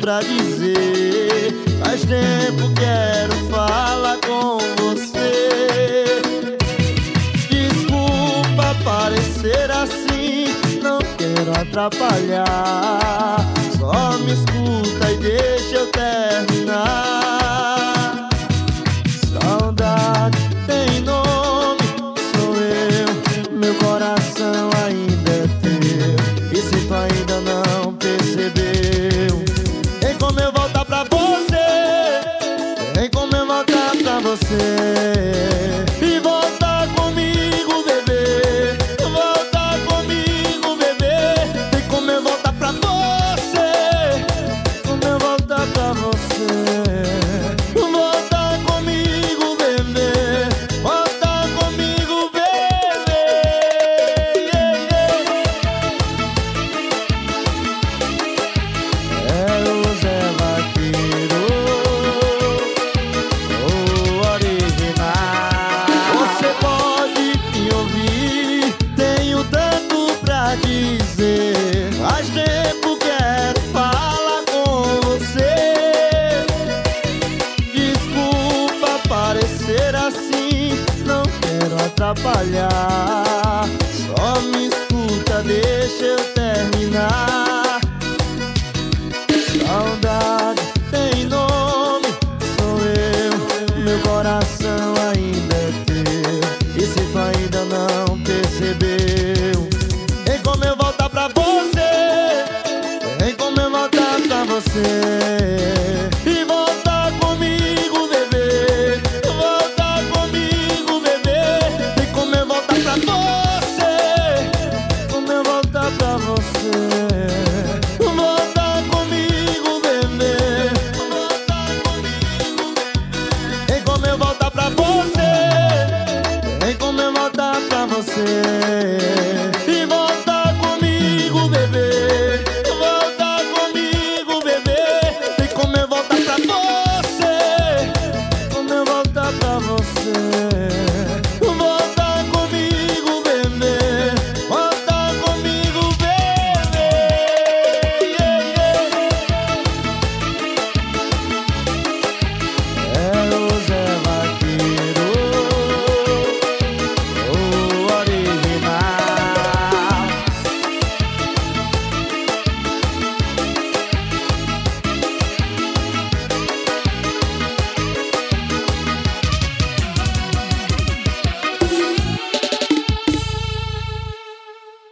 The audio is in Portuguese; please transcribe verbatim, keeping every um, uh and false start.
pra dizer. Faz tempo quero falar com você. Desculpa parecer assim, não quero atrapalhar. Só me escuta e deixa eu terminar. Saudade tem nome, sou eu. Meu coração ainda é teu, e se tu ainda não percebeu, tem como eu voltar pra você. Tem como eu voltar pra você e voltar comigo, bebê. Voltar comigo, bebê. Tem como eu voltar pra você. Como eu voltar pra você. Voltar comigo, bebê. Voltar comigo, bebê. É o Zé Vaqueiro, o original. Você pode me ouvir, tenho tanto pra dizer. Faz tempo quero falar com você. Desculpa parecer assim, não quero atrapalhar. Só me escuta, deixa eu